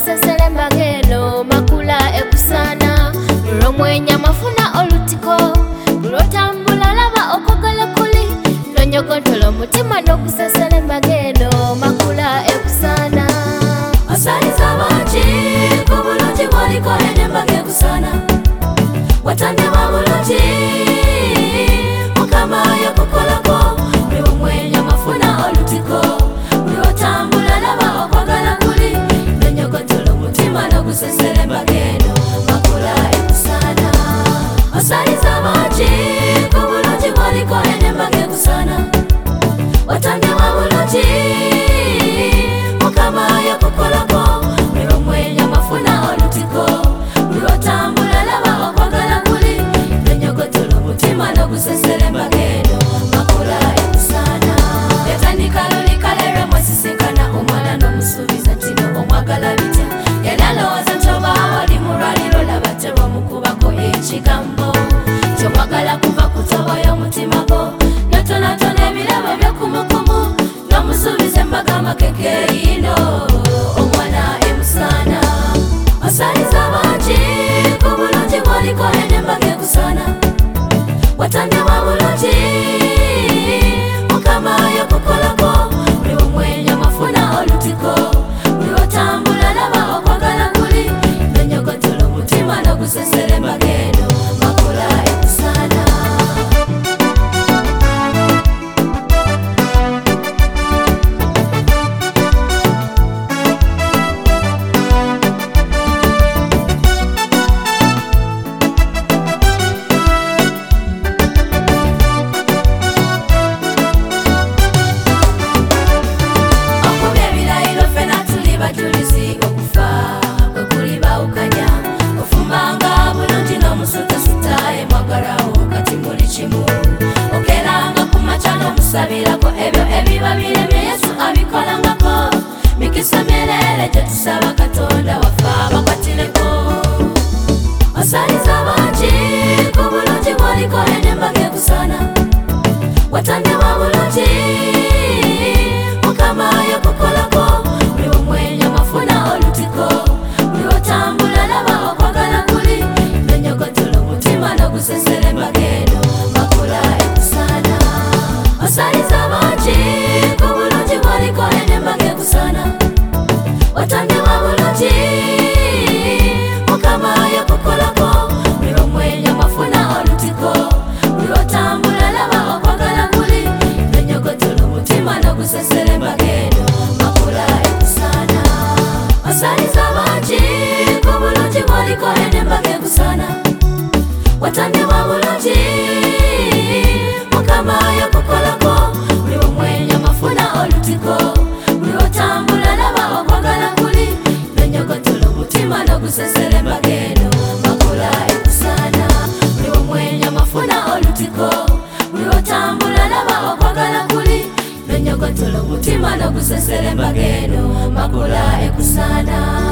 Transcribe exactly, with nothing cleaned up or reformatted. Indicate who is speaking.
Speaker 1: gusesele mageno makula ekusana Lomwenya mafuna olutiko Lotambula laba okogala kuli Nonyogontolo mutima no gusesele mageno makula ekusana
Speaker 2: Asaliza bachi kubulungi bwaliko enembaga ekusana Watande wabulungi Mukama yakukolako Lomwenya mafuna olutiko Lotambula laba okogala kuli Nonyogontolo mutima no gusesele mageno makula ekusana Asaliza bachi kubulungi bwaliko enembaga ekusana Watande wabulungi Mukama yakukolako Lomwenya mafuna olutiko Lotambula laba okwagala kuli Nonyogontolo mutima no gusesele mageno makula ekusana Yatandika lulika lero mwesisinkana omwana n'omusuubiza tino omwagala bitya Yanalowooza ntoba wali mulwaliro laba tebamukubako ekigambo Kyomwagala kuva ku tobo y'omutima gwo Notonotono ebirabo by'okumukumu N'omusuubiza embaga makekeino omwana emusana Asaliza bangi kubulungi bwaliko enembaga ekusana Watande wabulungi Mukama yakukolako Lomwenya mafuna olutiko Lotambula laba okwagala kuli Nonyogontolo mutima no gusesele mageno makula ekusana Bajulizi okufa kwekuli bawukanya ofumbanga bulungi n'omusutasuta emwagalawo kati muli kimu okeranga ku maca n'omusabirako ebyo ebiba biremye Yesu abikolangako mikisa myerere gye tusaba Katonda waffe abakwatireko Asaliza bangi ku bulungi bwaliko enembaga ekusana Watande wabulungi Mukama yakukolako Lomwenya mafuna olutiko Lotambula laba okwagala kuli Nonyogontolo mutima no gusesele mageno makula ekusana Asaliza bangi kubulungi bwaliko enembaga ekusana Watande wabulungi Mukama yakukolako Lomwenya mafuna olutiko Lotambula laba okwagala kuli Nonyogontolo mutima no gusesele mageno makula ekusana Asaliza bangi kubulungi bwaliko enembaga ekusana Watande wabulungi Mukama yakukolako Lomwenya mafuna olutiko Lotambula laba okwagala kuli Nonyogontolo mutima no gusesele mageno makula ekusana Lomwenya mafuna olutiko Lotambula laba okwagala kuli Nonyogontolo mutima no gusesele mageno makula ekusana